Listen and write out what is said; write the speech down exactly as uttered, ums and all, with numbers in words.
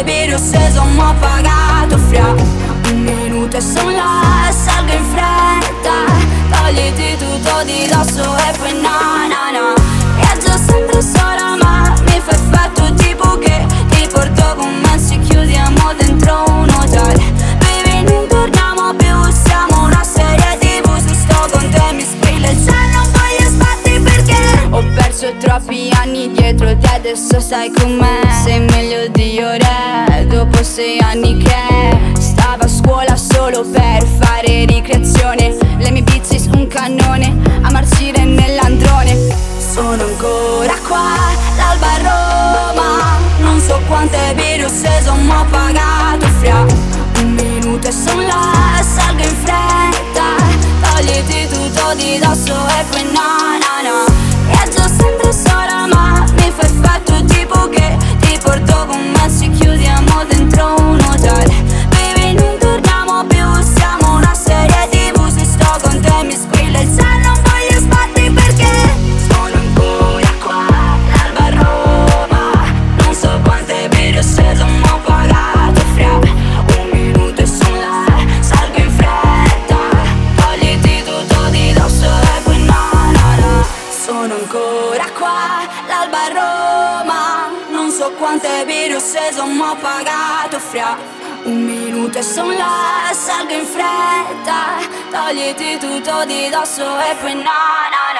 birre ho sceso ma ho pagato fra un minuto e sono là, salgo in fretta. Togliti tutto di dosso e poi na na na. Viaggio sempre sola ma mi fa effetto tipo che ti porto con me se chiudiamo dentro un hotel. Baby non torniamo più, siamo una serie tv. Se sto con te mi squilla il cielo, non voglio sbatti perché ho perso troppi anni dietro di adesso stai con me. Sei meglio di ore, dopo sei anni che stavo a scuola solo per fare ricreazione. Le mie bizzi un cannone, a marcire nell'androne. Sono ancora qua, l'alba a Roma. Non so quante birre ho sceso ma ho pagato fra un minuto e sono là, salgo in fretta. Togliti tutto di dosso e poi na na na. Viaggio sempre sola ma mi fa effetto tipo che ti porto con me se chiudiamo dentro un hotel. Baby non torniamo più, siamo una serie tv. Se sto con te mi squilla il cielo, non voglio sbatti perché sono ancora qua, l'alba a Roma. Non so quante birre ho sceso ma ho pagato fra un minuto e sono là, salgo in fretta. Togliti tutto di dosso e poi na na na. Sono ancora qua, l'alba a Roma. Non so quante birre ho sceso ma ho pagato fra un minuto e sono là, salgo in fretta. Togliti tutto di dosso e poi na na